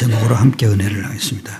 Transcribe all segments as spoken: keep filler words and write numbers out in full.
제목으로 함께 은혜를 하겠습니다.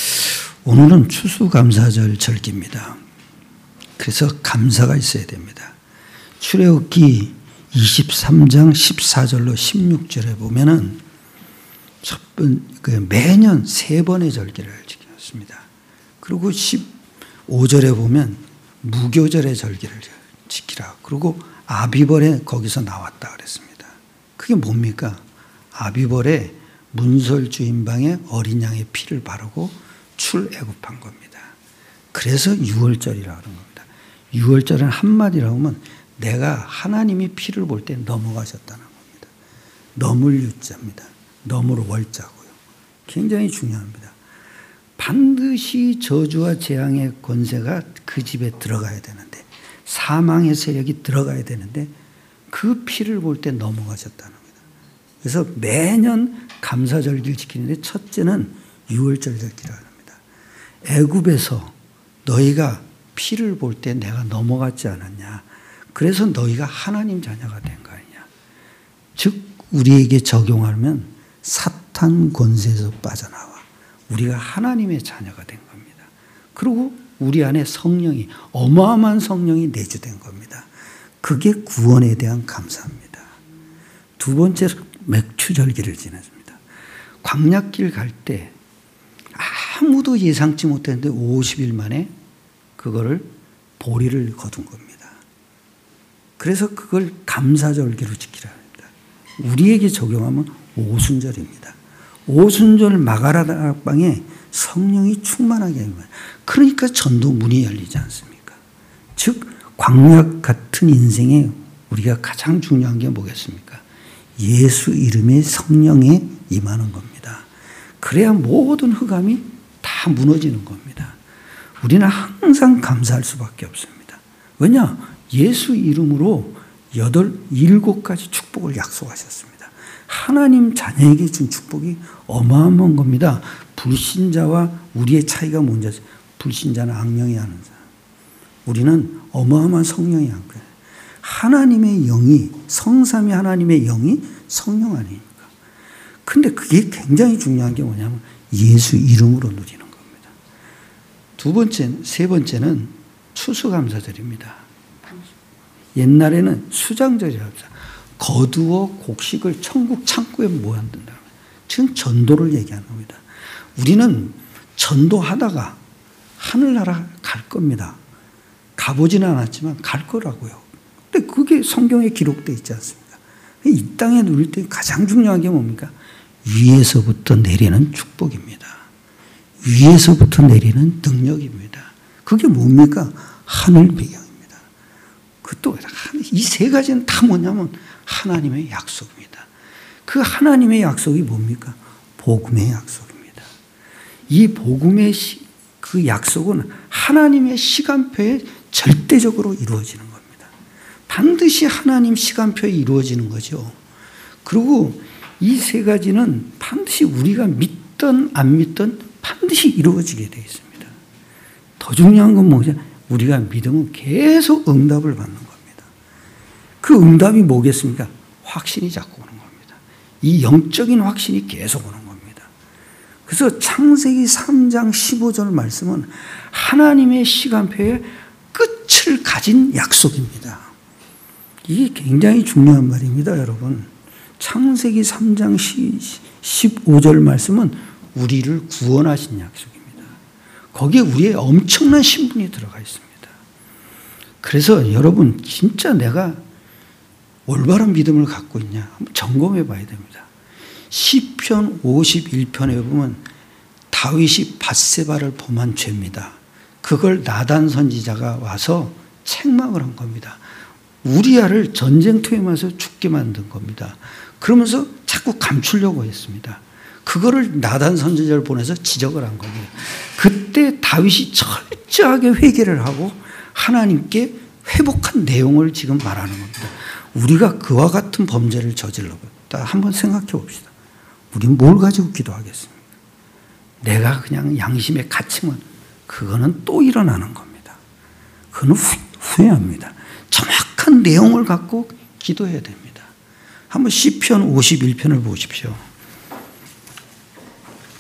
오늘은 추수감사절 절기입니다. 그래서 감사가 있어야 됩니다. 출애굽기 이십삼 장 십사 절로 십육 절에 보면은 첫 번, 그 매년 세 번의 절기를 지켰습니다. 그리고 십오 절에 보면 무교절의 절기를 지키라. 그리고 아비벌에 거기서 나왔다 그랬습니다. 그게 뭡니까? 아비벌에 문설 주인방에 어린 양의 피를 바르고 출애굽한 겁니다. 그래서 유월절이라고 하는 겁니다. 유월절은 한마디로 하면 내가 하나님이 피를 볼 때 넘어가셨다는 겁니다. 넘을 유자입니다. 넘으로 월자고요. 굉장히 중요합니다. 반드시 저주와 재앙의 권세가 그 집에 들어가야 되는데, 사망의 세력이 들어가야 되는데 그 피를 볼 때 넘어가셨다는 겁니다. 그래서 매년 감사절기를 지키는데 첫째는 유월절 절기라고 합니다. 애굽에서 너희가 피를 볼 때 내가 넘어갔지 않았냐. 그래서 너희가 하나님 자녀가 된 거 아니냐. 즉 우리에게 적용하면 사탄 권세에서 빠져나와 우리가 하나님의 자녀가 된 겁니다. 그리고 우리 안에 성령이, 어마어마한 성령이 내주된 겁니다. 그게 구원에 대한 감사입니다. 두 번째로 맥추절기를 지냈습니다. 광야길 갈 때 아무도 예상치 못했는데 오십 일 만에 그거를 보리를 거둔 겁니다. 그래서 그걸 감사절기로 지키라 합니다. 우리에게 적용하면 오순절입니다. 오순절 마가다락방에 성령이 충만하게 합니다. 그러니까 전도 문이 열리지 않습니까? 즉 광야 같은 인생에 우리가 가장 중요한 게 뭐겠습니까? 예수 이름의 성령에 임하는 겁니다. 그래야 모든 흑암이 다 무너지는 겁니다. 우리는 항상 감사할 수밖에 없습니다. 왜냐? 예수 이름으로 여덟, 일곱 가지 축복을 약속하셨습니다. 하나님 자녀에게 준 축복이 어마어마한 겁니다. 불신자와 우리의 차이가 뭔지, 불신자는 악령이 하는 사람. 우리는 어마어마한 성령이 한 거예요. 하나님의 영이, 성삼위 하나님의 영이 성령 아닙니까? 근데 그게 굉장히 중요한 게 뭐냐면 예수 이름으로 누리는 겁니다. 두 번째, 세 번째는 추수감사절입니다. 옛날에는 수장절이라고 합니다. 거두어 곡식을 천국 창고에 모아둔다. 지금 전도를 얘기하는 겁니다. 우리는 전도하다가 하늘나라 갈 겁니다. 가보지는 않았지만 갈 거라고요. 근데 그게 성경에 기록되어 있지 않습니까? 이 땅에 누릴 때 가장 중요한 게 뭡니까? 위에서부터 내리는 축복입니다. 위에서부터 내리는 능력입니다. 그게 뭡니까? 하늘 배경입니다. 그것도 이 세 가지는 다 뭐냐면 하나님의 약속입니다. 그 하나님의 약속이 뭡니까? 복음의 약속입니다. 이 복음의 시, 그 약속은 하나님의 시간표에 절대적으로 이루어지는 겁니다. 반드시 하나님 시간표에 이루어지는 거죠. 그리고 이 세 가지는 반드시 우리가 믿든 안 믿든 반드시 이루어지게 되어 있습니다. 더 중요한 건 뭐죠? 우리가 믿으면 계속 응답을 받는 겁니다. 그 응답이 뭐겠습니까? 확신이 자꾸 오는 겁니다. 이 영적인 확신이 계속 오는 겁니다. 그래서 창세기 삼 장 십오 절 말씀은 하나님의 시간표에 끝을 가진 약속입니다. 이게 굉장히 중요한 말입니다, 여러분. 창세기 삼 장 십오 절 말씀은 우리를 구원하신 약속입니다. 거기에 우리의 엄청난 신분이 들어가 있습니다. 그래서 여러분 진짜 내가 올바른 믿음을 갖고 있냐 한번 점검해 봐야 됩니다. 시편 오십일 편에 보면 다윗이 밧세바를 범한 죄입니다. 그걸 나단 선지자가 와서 책망을 한 겁니다. 우리아를 전쟁터에 맞아서 죽게 만든 겁니다. 그러면서 자꾸 감추려고 했습니다. 그거를 나단 선지자를 보내서 지적을 한 겁니다. 그때 다윗이 철저하게 회개를 하고 하나님께 회복한 내용을 지금 말하는 겁니다. 우리가 그와 같은 범죄를 저질러봤다. 한번 생각해 봅시다. 우리는 뭘 가지고 기도하겠습니까? 내가 그냥 양심에 갇히면 그거는 또 일어나는 겁니다. 그거는 후, 후회합니다. 정확한 내용을 갖고 기도해야 됩니다. 한번 시편 오십일 편을 보십시오.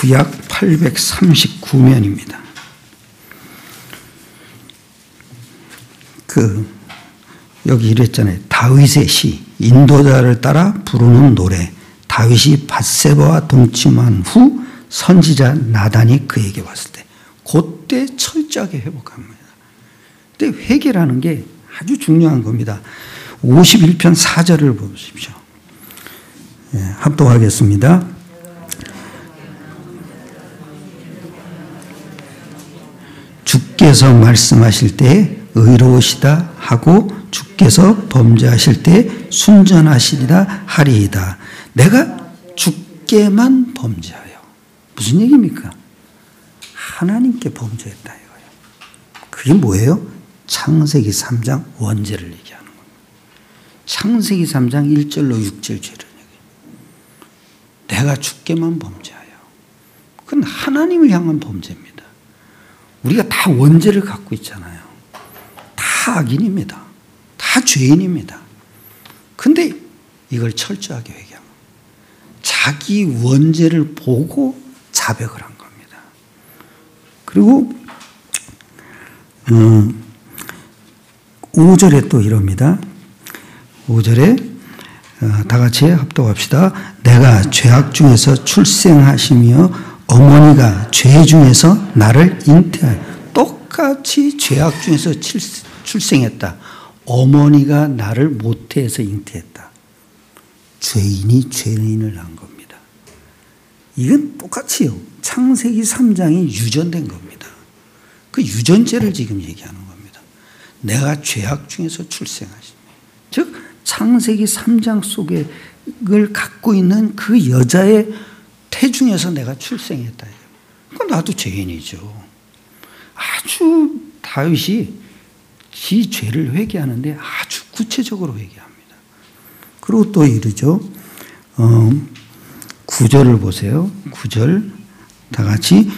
구약 팔백삼십구 면입니다. 그 여기 이랬잖아요. 다윗의 시, 인도자를 따라 부르는 노래. 다윗이 밧세바와 동침한 후 선지자 나단이 그에게 왔을 때 그때 철저하게 회복합니다. 근데 회개라는 게 아주 중요한 겁니다. 오십일 편 사 절을 보십시오. 예, 합독하겠습니다. 주께서 말씀하실 때 의로우시다 하고 주께서 범죄하실 때 순전하시리라 하리이다. 내가 주께만 범죄하여. 무슨 얘기입니까? 하나님께 범죄했다 이거예요. 그게 뭐예요? 창세기 삼 장 원죄를 얘기하는 겁니다. 창세기 삼 장 일 절로 육 절 죄를 얘기해요. 내가 주께만 범죄하여. 그건 하나님을 향한 범죄입니다. 우리가 다 원죄를 갖고 있잖아요. 다 악인입니다. 다 죄인입니다. 근데 이걸 철저하게 회개하고 자기 원죄를 보고 자백을 한 겁니다. 그리고 음, 오 절에 또 이럽니다. 오 절에 어, 다 같이 합독합시다. 내가 죄악 중에서 출생하시며 어머니가 죄 중에서 나를 잉태하여. 똑같이 죄악 중에서 출생했다. 어머니가 나를 모태해서 잉태했다. 죄인이 죄인을 낳은 겁니다. 이건 똑같이요. 창세기 삼 장이 유전된 겁니다. 그 유전죄를 지금 얘기하는 겁니다. 내가 죄악 중에서 출생하신. 즉 창세기 삼 장 속에 을 갖고 있는 그 여자의 태중에서 내가 출생했다. 그건 나도 죄인이죠. 아주 다윗이 지 죄를 회개하는데 아주 구체적으로 회개합니다. 그리고 또 이르죠. 어, 구 절을 보세요. 구 절 다 같이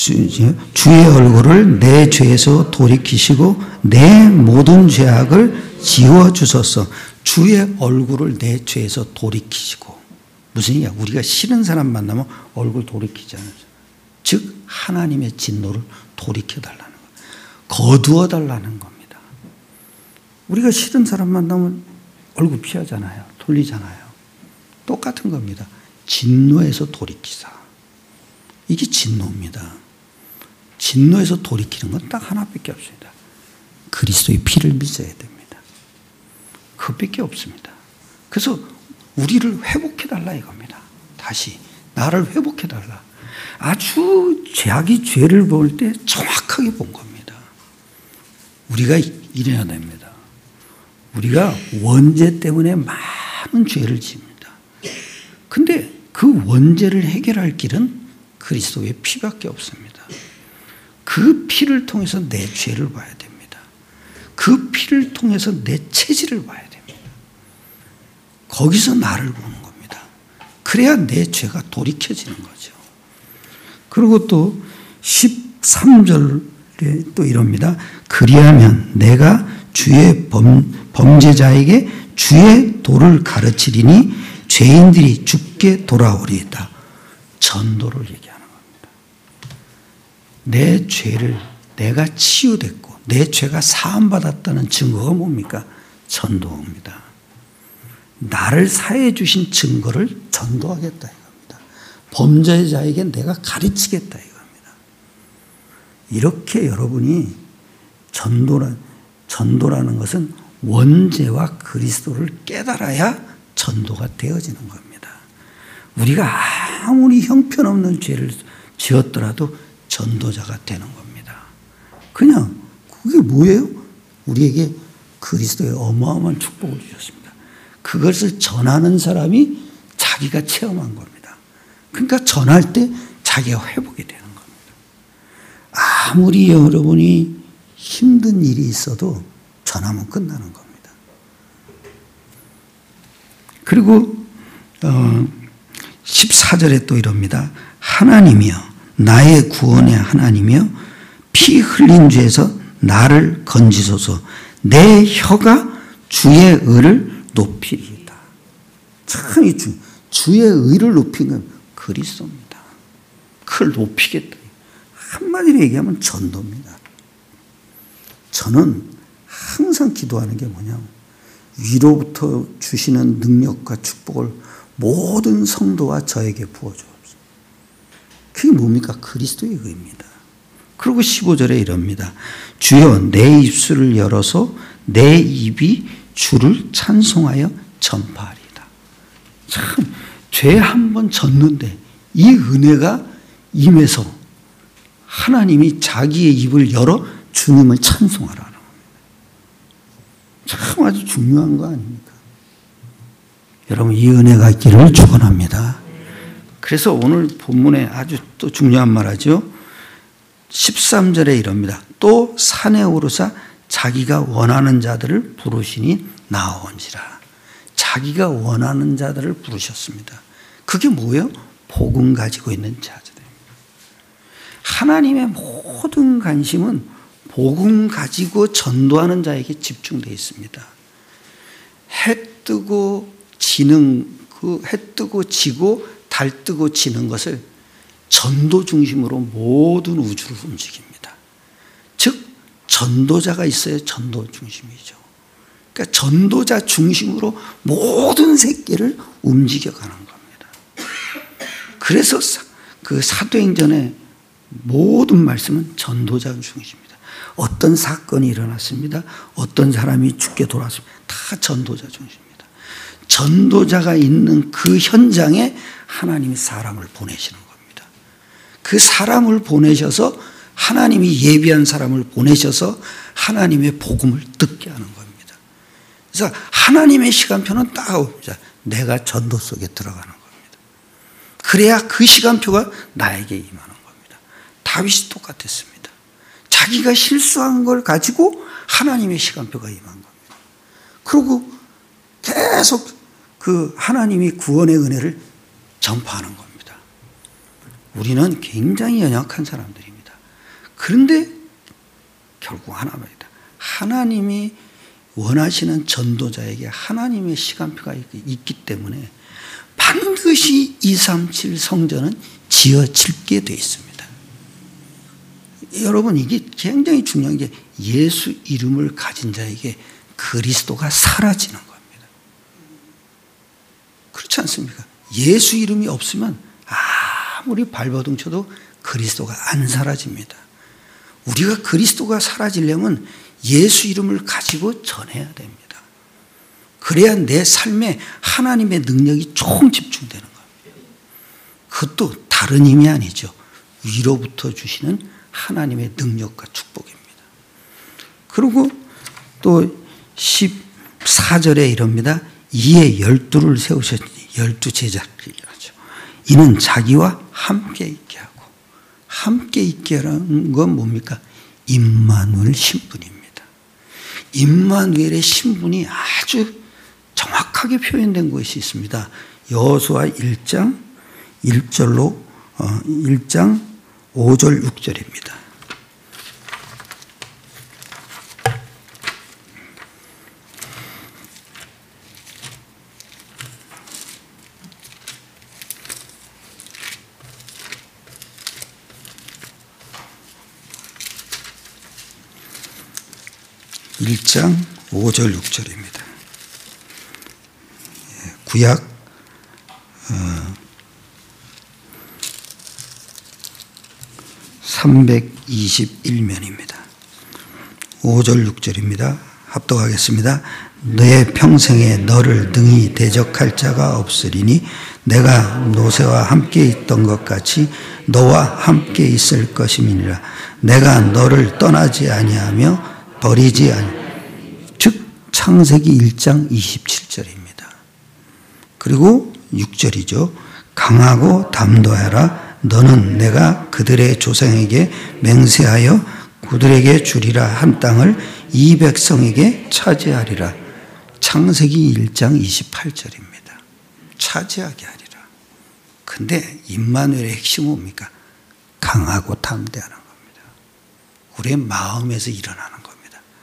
주의 얼굴을 내 죄에서 돌이키시고 내 모든 죄악을 지워주소서. 주의 얼굴을 내 죄에서 돌이키시고. 무슨 얘기야? 우리가 싫은 사람 만나면 얼굴 돌이키잖아요. 즉 하나님의 진노를 돌이켜달라는 거예요. 거두어달라는 겁니다. 우리가 싫은 사람 만나면 얼굴 피하잖아요. 돌리잖아요. 똑같은 겁니다. 진노에서 돌이키사. 이게 진노입니다. 진노에서 돌이키는 건 딱 하나밖에 없습니다. 그리스도의 피를 믿어야 됩니다. 그것밖에 없습니다. 그래서 우리를 회복해달라 이겁니다. 다시 나를 회복해달라. 아주 죄악이 죄를 볼 때 정확하게 본 겁니다. 우리가 이래야 됩니다. 우리가 원죄 때문에 많은 죄를 지습니다. 근데 그 원죄를 해결할 길은 그리스도의 피밖에 없습니다. 그 피를 통해서 내 죄를 봐야 됩니다. 그 피를 통해서 내 체질을 봐야 됩니다. 거기서 나를 보는 겁니다. 그래야 내 죄가 돌이켜지는 거죠. 그리고 또 십삼 절에 또 이럽니다. 그리하면 내가 주의 범, 범죄자에게 주의 도를 가르치리니 죄인들이 죽게 돌아오리이다. 전도를 얘기하는 겁니다. 내 죄를 내가 치유됐고 내 죄가 사함받았다는 증거가 뭡니까? 전도입니다. 나를 사해 주신 증거를 전도하겠다 이겁니다. 범죄자에게 내가 가르치겠다 이겁니다. 이렇게 여러분이 전도란, 전도라는 것은 원죄와 그리스도를 깨달아야 전도가 되어지는 겁니다. 우리가 아무리 형편없는 죄를 지었더라도 전도자가 되는 겁니다. 그냥 그게 뭐예요? 우리에게 그리스도의 어마어마한 축복을 주셨습니다. 그것을 전하는 사람이 자기가 체험한 겁니다. 그러니까 전할 때 자기가 회복이 되는 겁니다. 아무리 여러분이 힘든 일이 있어도 전하면 끝나는 겁니다. 그리고 어, 십사 절에 또 이럽니다. 하나님이여 나의 구원의 하나님이여 피 흘린 죄에서 나를 건지소서. 내 혀가 주의 의를 높이리이다. 참 이 주, 주의 의를 높이는 그리스도입니다. 그 그걸 높이겠다. 한마디로 얘기하면 전도입니다. 저는 항상 기도하는 게 뭐냐, 위로부터 주시는 능력과 축복을 모든 성도와 저에게 부어주옵소서. 그게 뭡니까? 그리스도의 의입니다. 그리고 십오 절에 이럽니다. 주여 내 입술을 열어서 내 입이 주를 찬송하여 전파하리이다. 참, 죄 한 번 졌는데 이 은혜가 임해서 하나님이 자기의 입을 열어 주님을 찬송하라는 겁니다. 참 아주 중요한 거 아닙니까? 여러분, 이 은혜가 있기를 축원합니다. 그래서 오늘 본문에 아주 또 중요한 말 하죠. 십삼 절에 이럽니다. 또 산에 오르사 자기가 원하는 자들을 부르시니 나온지라. 자기가 원하는 자들을 부르셨습니다. 그게 뭐예요? 복음 가지고 있는 자들입니다. 하나님의 모든 관심은 복음 가지고 전도하는 자에게 집중되어 있습니다. 해 뜨고 지는, 그 해 뜨고 지고 달 뜨고 지는 것을 전도 중심으로 모든 우주를 움직입니다. 즉 전도자가 있어야 전도 중심이죠. 그러니까 전도자 중심으로 모든 세계를 움직여가는 겁니다. 그래서 그 사도행전의 모든 말씀은 전도자 중심입니다. 어떤 사건이 일어났습니다. 어떤 사람이 죽게 돌아왔습니다. 다 전도자 중심입니다. 전도자가 있는 그 현장에 하나님이 사람을 보내시는 겁니다. 그 사람을 보내셔서 하나님이 예비한 사람을 보내셔서 하나님의 복음을 듣게 하는 겁니다. 그래서 하나님의 시간표는 딱 옵니다. 내가 전도 속에 들어가는 겁니다. 그래야 그 시간표가 나에게 임하는 겁니다. 다윗이 똑같았습니다. 자기가 실수한 걸 가지고 하나님의 시간표가 임한 겁니다. 그리고 계속 그 하나님이 구원의 은혜를 전파하는 겁니다. 우리는 굉장히 연약한 사람들입니다. 그런데 결국 하나입니다. 하나님이 원하시는 전도자에게 하나님의 시간표가 있기 때문에 반드시 이백삼십칠 성전은 지어지게 되어 있습니다. 여러분, 이게 굉장히 중요한 게 예수 이름을 가진 자에게 그리스도가 사라지는 겁니다. 그렇지 않습니까? 예수 이름이 없으면 아무리 발버둥 쳐도 그리스도가 안 사라집니다. 우리가 그리스도가 사라지려면 예수 이름을 가지고 전해야 됩니다. 그래야 내 삶에 하나님의 능력이 총 집중되는 겁니다. 그것도 다른 힘이 아니죠. 위로부터 주시는 하나님의 능력과 축복입니다. 그리고 또 십사 절에 이럽니다. 이에 열두를 세우셨니 열두 제자들이라죠. 이는 자기와 함께 있게 하고, 함께 있게 하는 건 뭡니까? 임마누엘 신분입니다. 임마누엘의 신분이 아주 정확하게 표현된 것이 있습니다. 여호수아 일 장 일 절로 어, 일 장 오 절 육 절입니다. 일 장 오 절 육 절입니다. 구약 어, 삼백이십일 면입니다. 오 절 육 절입니다. 합독하겠습니다. 내 평생에 너를 능히 대적할 자가 없으리니 내가 노새와 함께 있던 것 같이 너와 함께 있을 것임이니라. 내가 너를 떠나지 아니하며 버리지 아니. 즉 창세기 일 장 이십칠 절입니다. 그리고 육 절이죠. 강하고 담대하라. 너는 내가 그들의 조상에게 맹세하여 그들에게 주리라 한 땅을 이 백성에게 차지하리라. 창세기 일 장 이십팔 절입니다. 차지하게 하리라. 근데 임마누엘의 핵심은 뭡니까? 강하고 담대하는 겁니다. 우리의 마음에서 일어나는 겁니다.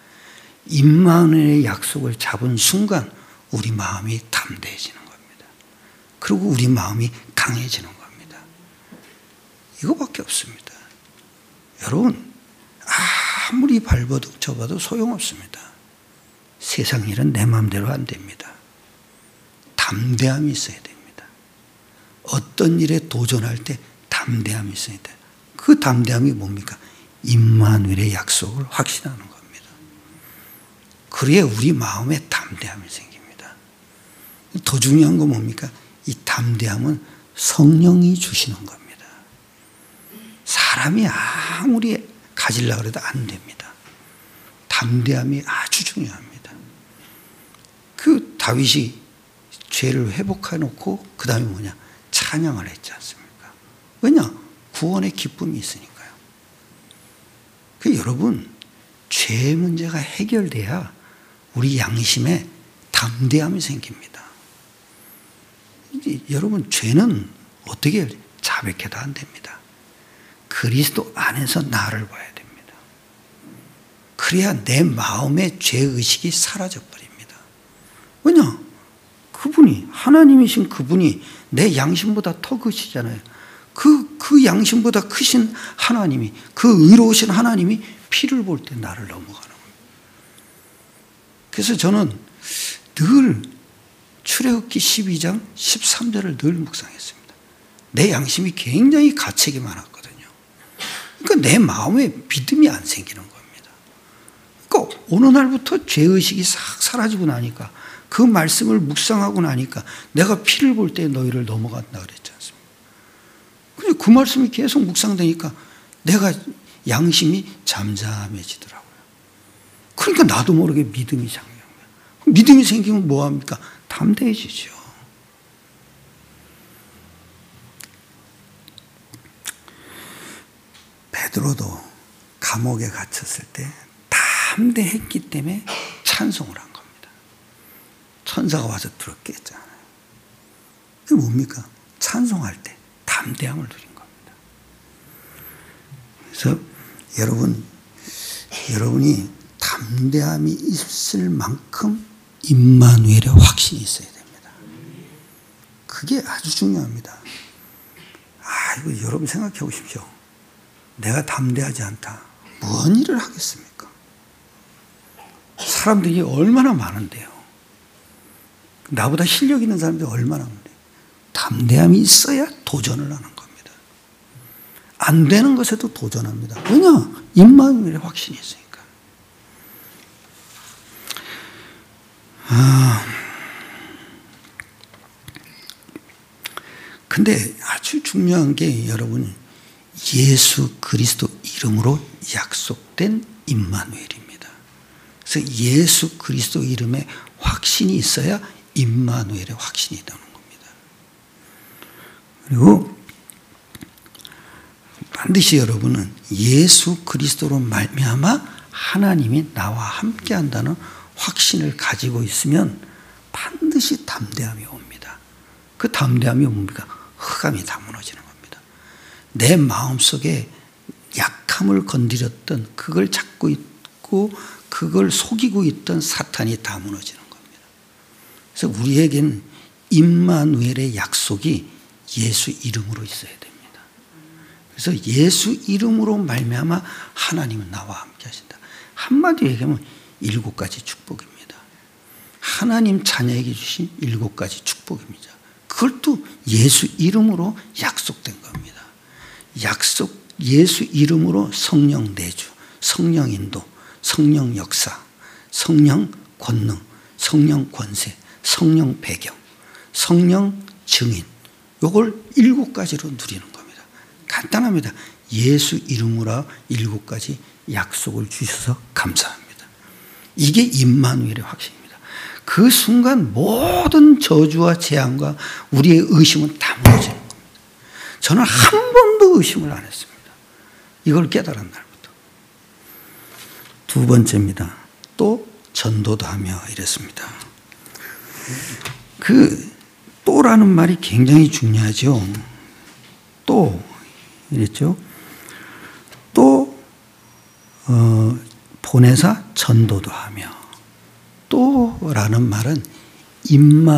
임마누엘의 약속을 잡은 순간 우리 마음이 담대해지는 겁니다. 그리고 우리 마음이 강해지는 겁니다. 이거밖에 없습니다. 여러분, 아무리 발버둥 쳐봐도 소용없습니다. 세상 일은 내 마음대로 안 됩니다. 담대함이 있어야 됩니다. 어떤 일에 도전할 때 담대함이 있어야 돼요. 그 담대함이 뭡니까? 임마누엘의 약속을 확신하는 겁니다. 그래야 우리 마음에 담대함이 생깁니다. 더 중요한 건 뭡니까? 이 담대함은 성령이 주시는 겁니다. 사람이 아무리 가지려고 해도 안 됩니다. 담대함이 아주 중요합니다. 그 다윗이 죄를 회복해 놓고 그 다음에 뭐냐? 찬양을 했지 않습니까? 왜냐? 구원의 기쁨이 있으니까요. 그 여러분, 죄 문제가 해결돼야 우리 양심에 담대함이 생깁니다. 여러분, 죄는 어떻게 자백해도 안 됩니다. 그리스도 안에서 나를 봐야 됩니다. 그래야 내 마음의 죄의식이 사라져 버립니다. 왜냐? 그분이, 하나님이신 그분이 내 양심보다 더 크시잖아요. 그, 그 양심보다 크신 하나님이, 그 의로우신 하나님이 피를 볼 때 나를 넘어가는 겁니다. 그래서 저는 늘 출애굽기 십이 장 십삼 절을 늘 묵상했습니다. 내 양심이 굉장히 가책이 많았거든요. 그러니까 내 마음에 믿음이 안 생기는 겁니다. 그러니까 어느 날부터 죄의식이 싹 사라지고 나니까, 그 말씀을 묵상하고 나니까 내가 피를 볼 때 너희를 넘어간다 그랬지 않습니까? 근데 그 말씀이 계속 묵상되니까 내가 양심이 잠잠해지더라고요. 그러니까 나도 모르게 믿음이 생겨요. 믿음이 생기면 뭐합니까? 담대해지죠. 베드로도 감옥에 갇혔을 때 담대했기 때문에 찬송을 한 겁니다. 천사가 와서 들었겠잖아요. 그게 뭡니까? 찬송할 때 담대함을 누린 겁니다. 그래서 여러분, 여러분이 담대함이 있을 만큼 임마누엘의 확신이 있어야 됩니다. 그게 아주 중요합니다. 아, 이거 여러분 생각해 보십시오. 내가 담대하지 않다. 무슨 일을 하겠습니까? 사람들이 얼마나 많은데요. 나보다 실력 있는 사람들이 얼마나 많은데요. 담대함이 있어야 도전을 하는 겁니다. 안 되는 것에도 도전합니다. 왜냐? 임마누엘의 확신이 있으니까. 아, 근데 아주 중요한 게 여러분, 예수 그리스도 이름으로 약속된 임마누엘입니다. 그래서 예수 그리스도 이름에 확신이 있어야 임마누엘의 확신이 되는 겁니다. 그리고 반드시 여러분은 예수 그리스도로 말미암아 하나님이 나와 함께한다는 확신을 가지고 있으면 반드시 담대함이 옵니다. 그 담대함이 뭡니까? 흑암이 다 무너지는 겁니다. 내 마음속에 약함을 건드렸던, 그걸 잡고 있고 그걸 속이고 있던 사탄이 다 무너지는 겁니다. 그래서 우리에게는 임마누엘의 약속이 예수 이름으로 있어야 됩니다. 그래서 예수 이름으로 말미암아 하나님은 나와 함께 하신다. 한마디로 얘기하면 일곱 가지 축복입니다. 하나님 자녀에게 주신 일곱 가지 축복입니다. 그걸 또 예수 이름으로 약속된 겁니다. 약속, 예수 이름으로 성령 내주, 성령 인도, 성령 역사, 성령 권능, 성령 권세, 성령 배경, 성령 증인, 요걸 일곱 가지로 누리는 겁니다. 간단합니다. 예수 이름으로 일곱 가지 약속을 주셔서 감사합니다. 이게 임마누엘의 확신입니다. 그 순간 모든 저주와 재앙과 우리의 의심은 다 무너지는 겁니다. 저는 한 번도 의심을 안 했습니다. 이걸 깨달은 날부터. 두 번째입니다. 또 전도도 하며 이랬습니다. 그 또라는 말이 굉장히 중요하죠. 또 이랬죠. 또 어, 보내사 전도도 하며, 또라는 말은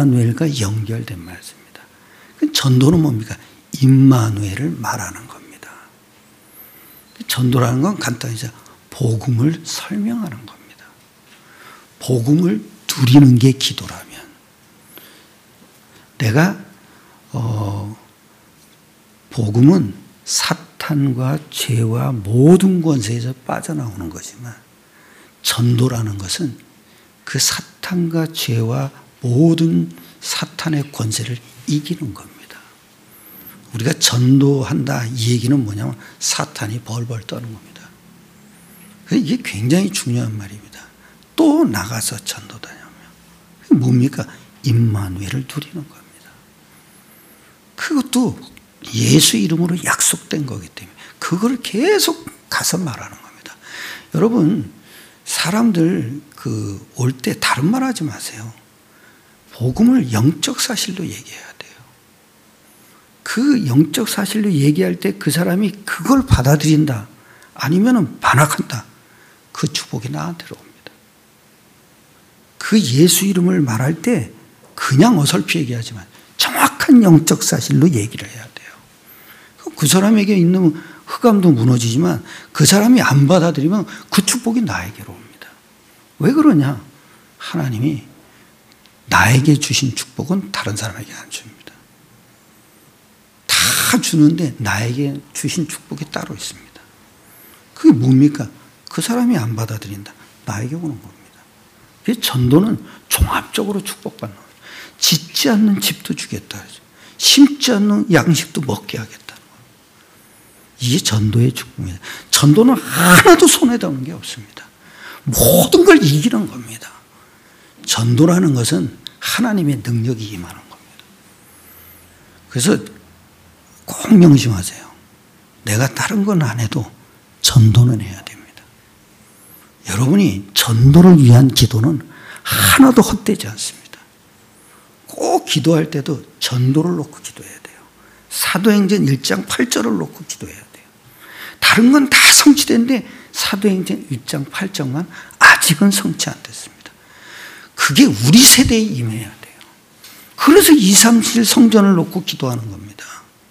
임마누엘과 연결된 말씀입니다. 전도는 뭡니까? 임마누엘을 말하는 겁니다. 전도라는 건 간단히 복음을 설명하는 겁니다. 복음을 누리는 게 기도라면 내가 어, 복음은 사탄과 죄와 모든 권세에서 빠져나오는 거지만 전도라는 것은 그 사탄과 죄와 모든 사탄의 권세를 이기는 겁니다. 우리가 전도한다 이 얘기는 뭐냐면 사탄이 벌벌 떠는 겁니다. 이게 굉장히 중요한 말입니다. 또 나가서 전도다냐면 뭡니까? 임마누엘을 누리는 겁니다. 그것도 예수 이름으로 약속된 거기 때문에 그걸 계속 가서 말하는 겁니다. 여러분 사람들 그 올 때 다른 말 하지 마세요. 복음을 영적 사실로 얘기해야 돼요. 그 영적 사실로 얘기할 때 그 사람이 그걸 받아들인다 아니면은 반박한다. 그 축복이 나한테로 옵니다. 그 예수 이름을 말할 때 그냥 어설피 얘기하지만 정확한 영적 사실로 얘기를 해야 돼요. 그 사람에게 있는 흑암도 무너지지만 그 사람이 안 받아들이면 그 축복이 나에게로 옵니다. 왜 그러냐? 하나님이 나에게 주신 축복은 다른 사람에게 안 줍니다. 다 주는데 나에게 주신 축복이 따로 있습니다. 그게 뭡니까? 그 사람이 안 받아들인다. 나에게 오는 겁니다. 전도는 종합적으로 축복받는 거예요. 짓지 않는 집도 주겠다. 심지 않는 양식도 먹게 하겠다는 거예요. 이게 전도의 축복입니다. 전도는 하나도 손에 담은 게 없습니다. 모든 걸 이기는 겁니다. 전도라는 것은 하나님의 능력이 임하는 겁니다. 그래서 꼭 명심하세요. 내가 다른 건 안 해도 전도는 해야 됩니다. 여러분이 전도를 위한 기도는 하나도 헛되지 않습니다. 꼭 기도할 때도 전도를 놓고 기도해야 돼요. 사도행전 일 장 팔 절을 놓고 기도해야 돼요. 다른 건 다 성취됐는데 사도행전 일 장 팔 절만 아직은 성취 안 됐습니다. 그게 우리 세대에 임해야 돼요. 그래서 이백삼십일 성전을 놓고 기도하는 겁니다.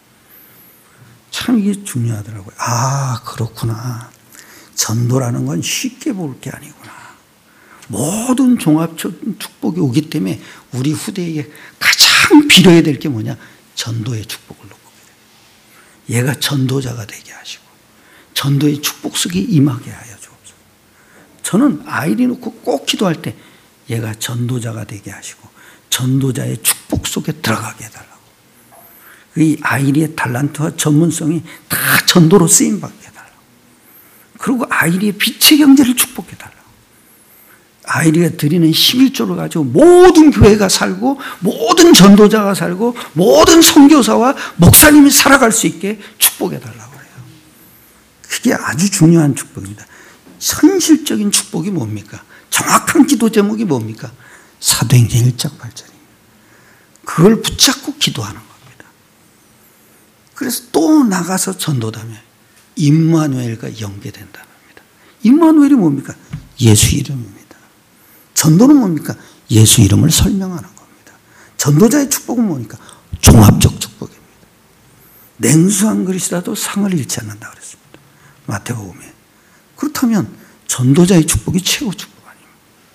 참 이게 중요하더라고요. 아, 그렇구나. 전도라는 건 쉽게 볼 게 아니구나. 모든 종합 축복이 오기 때문에 우리 후대에게 가장 빌어야 될 게 뭐냐? 전도의 축복을 놓고 그래요. 얘가 전도자가 되게 하시고 전도의 축복 속에 임하게 하여 주옵소서. 저는 아이를 놓고 꼭 기도할 때 얘가 전도자가 되게 하시고 전도자의 축복 속에 들어가게 해달라고. 이 아이리의 달란트와 전문성이 다 전도로 쓰임받게 해달라고. 그리고 아이리의 빛의 경제를 축복해달라고. 아이리가 드리는 십일조를 가지고 모든 교회가 살고 모든 전도자가 살고 모든 선교사와 목사님이 살아갈 수 있게 축복해달라고 해요. 그게 아주 중요한 축복입니다. 현실적인 축복이 뭡니까? 정확한 기도 제목이 뭡니까? 사도행전 일 장 팔 절입니다. 그걸 붙잡고 기도하는 겁니다. 그래서 또 나가서 전도다면 임마누엘과 연계된다는 겁니다. 임마누엘이 뭡니까? 예수 이름입니다. 전도는 뭡니까? 예수 이름을 설명하는 겁니다. 전도자의 축복은 뭡니까? 종합적 축복입니다. 냉수 한 그릇이라도 상을 잃지 않는다 그랬습니다. 마태복음에. 그렇다면 전도자의 축복이 최고 축복 아닙니까?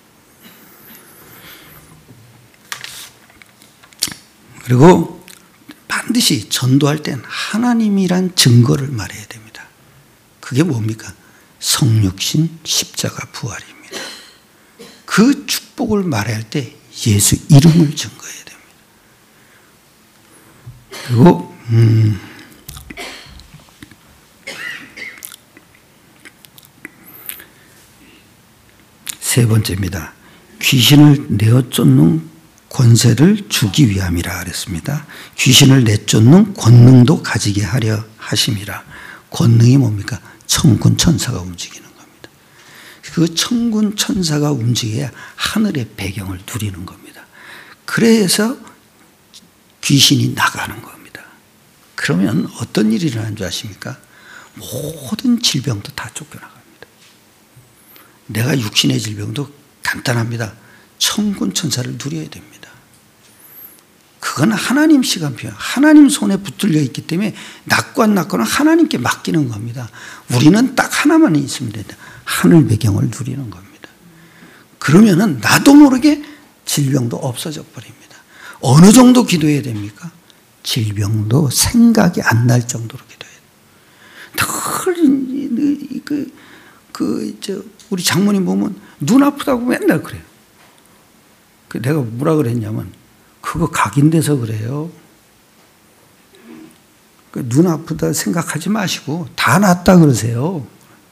그리고 반드시 전도할 땐 하나님이란 증거를 말해야 됩니다. 그게 뭡니까? 성육신, 십자가, 부활입니다. 그 축복을 말할 때 예수 이름을 증거해야 됩니다. 그리고 음, 세 번째입니다. 귀신을 내어 쫓는 권세를 주기 위함이라 그랬습니다. 귀신을 내쫓는 권능도 가지게 하려 하심이라. 권능이 뭡니까? 천군 천사가 움직이는 겁니다. 그 천군 천사가 움직여야 하늘의 배경을 누리는 겁니다. 그래서 귀신이 나가는 겁니다. 그러면 어떤 일이 일어나는 줄 아십니까? 모든 질병도 다 쫓겨나갑니다. 내가 육신의 질병도 간단합니다. 천군 천사를 누려야 됩니다. 그건 하나님 시간표야. 하나님 손에 붙들려 있기 때문에 낫고 안 낫고는 하나님께 맡기는 겁니다. 우리는 딱 하나만 있으면 된다. 하늘 배경을 누리는 겁니다. 그러면은 나도 모르게 질병도 없어져 버립니다. 어느 정도 기도해야 됩니까? 질병도 생각이 안 날 정도로 기도해야 돼요. 늘, 그, 그, 저, 우리 장모님 보면 눈 아프다고 맨날 그래요. 그 내가 뭐라 그랬냐면, 그거 각인돼서 그래요. 그 눈 아프다 생각하지 마시고 다 낫다 그러세요.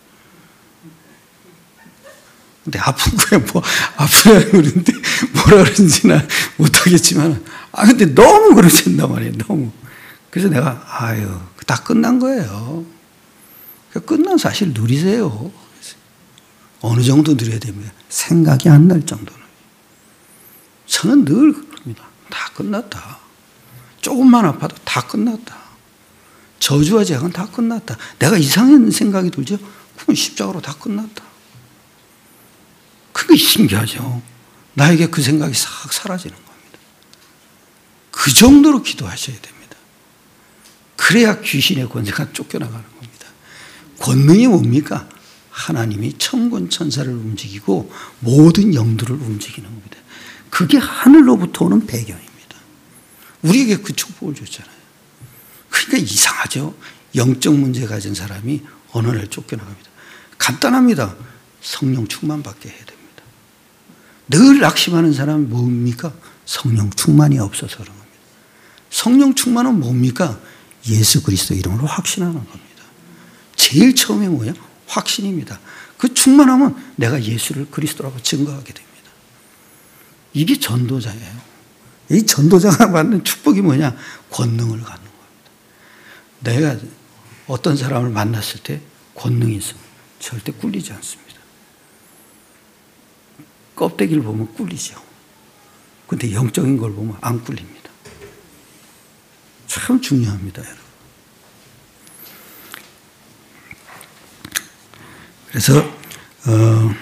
근데 아픈 거야, 뭐, 아프냐 그러는데 뭐라 그런지는 못하겠지만, 아, 근데 너무 그러신단 말이에요, 너무. 그래서 내가, 아유, 다 끝난 거예요. 끝난 사실 누리세요. 어느 정도 누려야 됩니다. 생각이 안 날 정도는. 저는 늘 그럽니다. 다 끝났다. 조금만 아파도 다 끝났다. 저주와 재앙은 다 끝났다. 내가 이상한 생각이 들죠? 그건 십자가로 다 끝났다. 그게 신기하죠. 나에게 그 생각이 싹 사라지는 겁니다. 그 정도로 기도하셔야 됩니다. 그래야 귀신의 권세가 쫓겨나가는 겁니다. 권능이 뭡니까? 하나님이 천군 천사를 움직이고 모든 영들을 움직이는 겁니다. 그게 하늘로부터 오는 배경입니다. 우리에게 그 축복을 줬잖아요. 그러니까 이상하죠. 영적 문제 가진 사람이 어느 날 쫓겨나갑니다. 간단합니다. 성령 충만 받게 해야 됩니다. 늘 낙심하는 사람은 뭡니까? 성령 충만이 없어서 그런 겁니다. 성령 충만은 뭡니까? 예수 그리스도 이름으로 확신하는 겁니다. 제일 처음에 뭐예요? 확신입니다. 그 충만하면 내가 예수를 그리스도라고 증거하게 됩니다. 이게 전도자예요. 이 전도자가 받는 축복이 뭐냐? 권능을 갖는 겁니다. 내가 어떤 사람을 만났을 때 권능이 있으면 절대 꿀리지 않습니다. 껍데기를 보면 꿀리죠. 근데 영적인 걸 보면 안 꿀립니다. 참 중요합니다, 여러분. 그래서 어,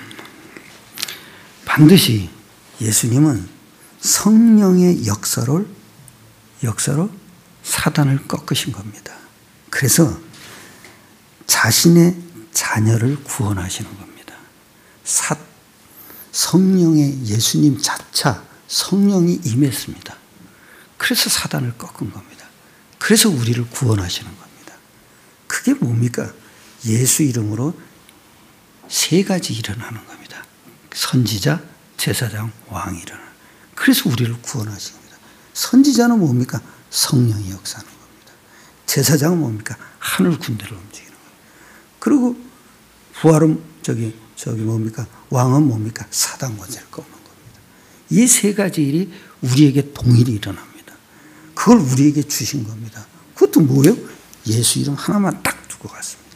반드시 예수님은 성령의 역사를 역사로 사단을 꺾으신 겁니다. 그래서 자신의 자녀를 구원하시는 겁니다. 사, 성령의 예수님 자차 성령이 임했습니다. 그래서 사단을 꺾은 겁니다. 그래서 우리를 구원하시는 겁니다. 그게 뭡니까? 예수 이름으로 세 가지 일어나는 겁니다. 선지자, 제사장, 왕이 일어나는. 그래서 우리를 구원하신 겁니다. 선지자는 뭡니까? 성령이 역사하는 겁니다. 제사장은 뭡니까? 하늘 군대를 움직이는 겁니다. 그리고 부활은 저기 저기 뭡니까? 왕은 뭡니까? 사단 권세를 꺾는 겁니다. 이 세 가지 일이 우리에게 동일히 일어납니다. 그걸 우리에게 주신 겁니다. 그것도 뭐예요? 예수 이름 하나만 딱 두고 갔습니다.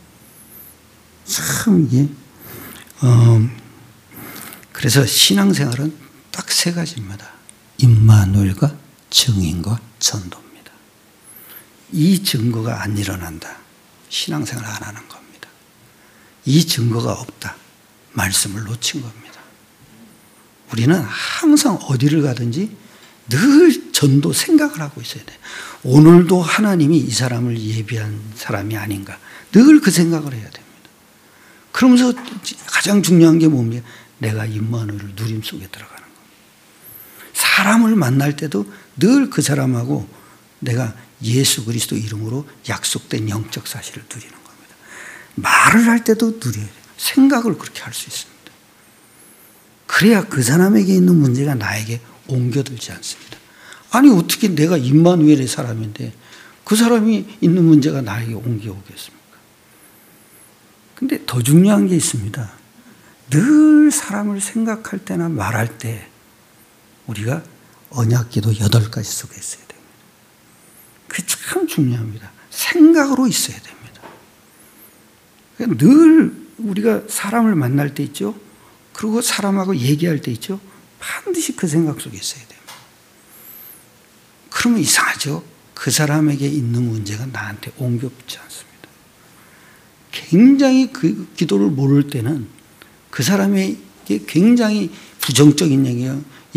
참 이게 어, 그래서 신앙생활은 딱 세 가지입니다. 임마누엘과 증인과 전도입니다. 이 증거가 안 일어난다. 신앙생활 안 하는 겁니다. 이 증거가 없다. 말씀을 놓친 겁니다. 우리는 항상 어디를 가든지 늘 전도 생각을 하고 있어야 돼요. 오늘도 하나님이 이 사람을 예비한 사람이 아닌가. 늘 그 생각을 해야 됩니다. 그러면서 가장 중요한 게 뭡니까? 내가 임마누엘을 누림 속에 들어가는 겁니다. 사람을 만날 때도 늘 그 사람하고 내가 예수 그리스도 이름으로 약속된 영적 사실을 누리는 겁니다. 말을 할 때도 누려야 돼요. 생각을 그렇게 할 수 있습니다. 그래야 그 사람에게 있는 문제가 나에게 옮겨들지 않습니다. 아니 어떻게 내가 임마누엘의 사람인데 그 사람이 있는 문제가 나에게 옮겨오겠습니까? 근데 더 중요한 게 있습니다. 늘 사람을 생각할 때나 말할 때 우리가 언약기도 여덟 가지 속에 있어야 됩니다. 그게 참 중요합니다. 생각으로 있어야 됩니다. 늘 우리가 사람을 만날 때 있죠. 그리고 사람하고 얘기할 때 있죠. 반드시 그 생각 속에 있어야 됩니다. 그러면 이상하죠. 그 사람에게 있는 문제가 나한테 옮겨붙지 않습니다. 굉장히 그 기도를 모를 때는 그 사람에게 굉장히 부정적인 얘기가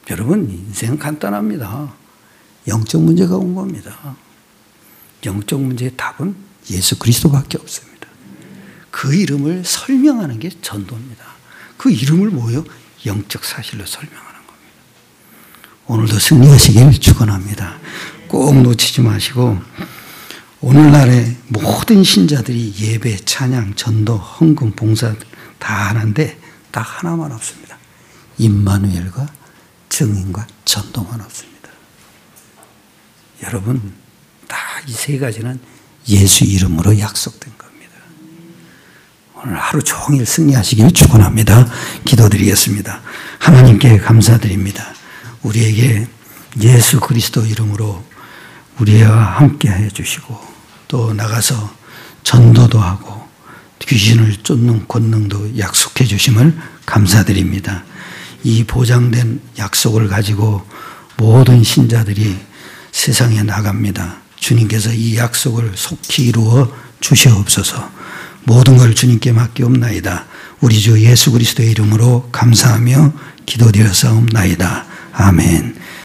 여러분, 인생은 간단합니다. 영적 문제가 온 겁니다. 영적 문제의 답은 예수 그리스도밖에 없습니다. 그 이름을 설명하는 게 전도입니다. 그 이름을 뭐예요? 영적 사실로 설명하는 겁니다. 오늘도 승리하시길 축원합니다. 꼭 놓치지 마시고 오늘날의 모든 신자들이 예배, 찬양, 전도, 헌금, 봉사 다 하는데 딱 하나만 없습니다. 임마누엘과 증인과 전도만 없습니다. 여러분, 다 이 세 가지는 예수 이름으로 약속된 겁니다. 오늘 하루 종일 승리하시길 축원합니다. 기도드리겠습니다. 하나님께 감사드립니다. 우리에게 예수 그리스도 이름으로 우리와 함께 해 주시고 또 나가서 전도도 하고 귀신을 쫓는 권능도 약속해 주심을 감사드립니다. 이 보장된 약속을 가지고 모든 신자들이 세상에 나갑니다. 주님께서 이 약속을 속히 이루어 주시옵소서. 모든 걸 주님께 맡기옵나이다. 우리 주 예수 그리스도의 이름으로 감사하며 기도드렸사옵나이다. 아멘.